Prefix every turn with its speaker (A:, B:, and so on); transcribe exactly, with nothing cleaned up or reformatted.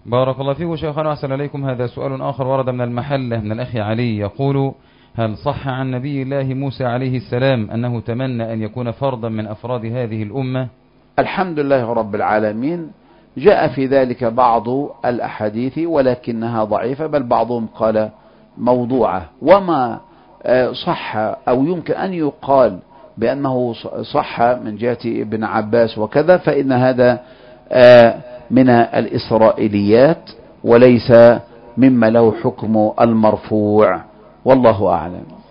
A: بارك الله فيكم شيخنا وأحسن إليكم. هذا سؤال آخر ورد من المحلة من الأخ علي، يقول: هل صح عن نبي الله موسى عليه السلام أنه تمنى أن يكون فردا من أفراد هذه الأمة؟
B: الحمد لله رب العالمين، جاء في ذلك بعض الأحاديث ولكنها ضعيفة، بل بعضهم قال موضوعة. وما صح أو يمكن أن يقال بأنه صح من جهة ابن عباس وكذا، فإن هذا من الإسرائيليات وليس مما له حكم المرفوع، والله أعلم.